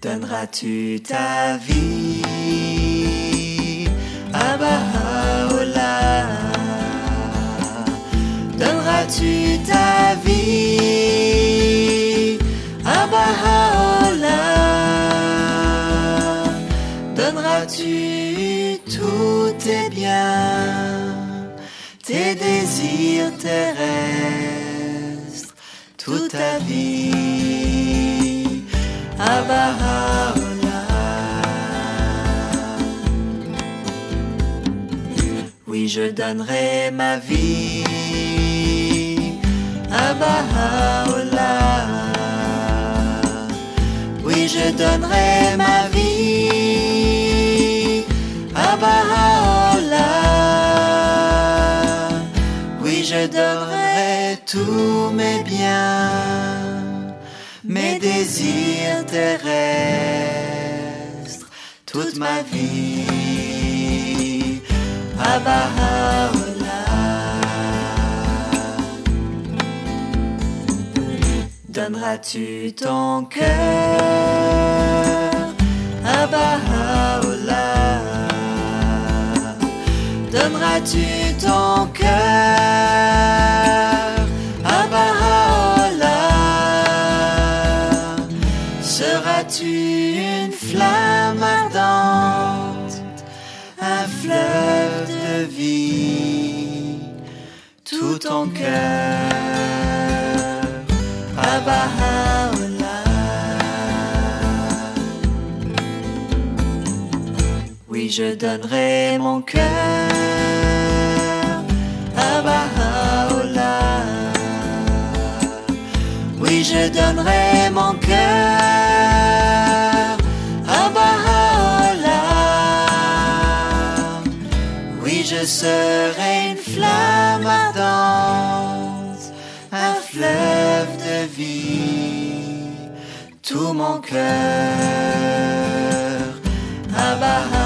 Donneras-tu ta vie à Baha'u'llah? Donneras-tu ta vie à Baha'u'llah? Donneras-tu tous tes biens, tes désirs terrestres, toute ta vie à Baha'u'llah? Oui, je donnerai ma vie à Baha'u'llah. Oui, je donnerai ma vie à Baha'u'llah. Oui, je donnerai tous mes biens, mes désirs terrestres, toute ma vie à Baha'u'llah. Donneras-tu ton cœur à Baha'u'llah? Donneras-tu ton cœur à Baha'u'llah? Seras-tu une flamme ardente, un fleuve de vie, tout ton cœur à Baha'u'llah? Oui, je donnerai mon cœur à Baha'u'llah. Oui, je donnerai mon cœur à Baha'u'llah. Oui, je serai une flamme ardente, un fleuve de vie, tout mon cœur à Baha'u'llah.